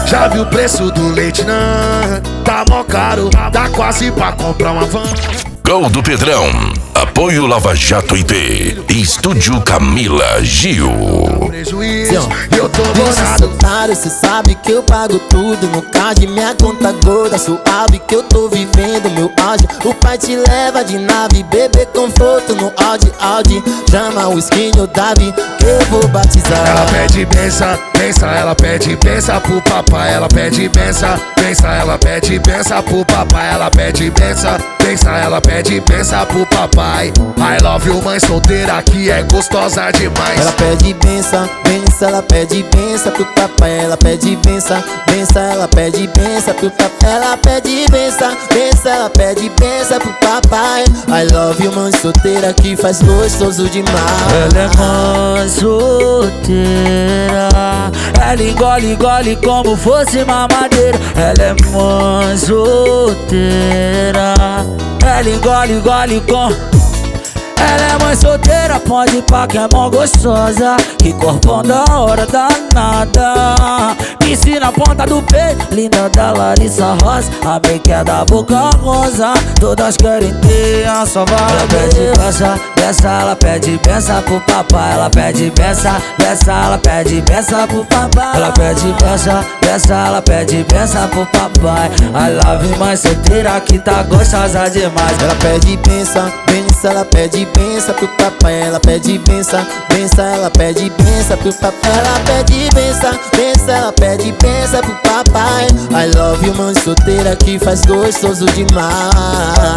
Já viu o preço do leite, não? Tá mó caro, dá quase pra comprar uma van. Gol do Pedrão. Apoio Lava Jato IP. Estúdio Camila Gil. Prejuízo, eu tô Deixa gozado. otário, cê sabe que eu pago tudo. No card, minha conta gorda, suave que eu tô vivendo meu auge. O pai te leva de nave, bebê conforto no Audi. Chama o skin, o Davi, que eu vou batizar. Ela pede benção, benção, ela pede benção pro papai. Ela pede benção, benção, ela pede benção pro papai. Ela pede benção, benção, ela pede benção pro papai. I love you, mãe solteira que é gostosa demais. Ela pede benção, benção, ela pede benção pro papai. Ela pede benção, benção, ela pede benção pro papai. Ela pede benção, benção, ela pede benção pro papai. I love you, mãe solteira que faz gostoso demais. Ela é mãe solteira, ela engole como fosse mamadeira. Ela é mãe solteira, ela engole com. Ela é mãe solteira, pode ir pra que é mó gostosa. Que corpão da hora danada. Piscina na ponta do peito, linda da Larissa Rosa. A make é da boca rosa, todas querem ter a sua vaga. Ela pede benção, benção, ela pede benção pro papai. Ela pede benção, benção, ela pede benção pro papai. Ela pede benção, benção, ela pede benção pro papai. I love you, mãe solteira que tá gostosa demais. Ela pede benção, benção, ela pede benção pro papai. Ela pede benção, benção, ela pede benção pro papai. Ela pede benção, benção, ela pede benção pro papai. I love you, mãe solteira que faz gostoso demais.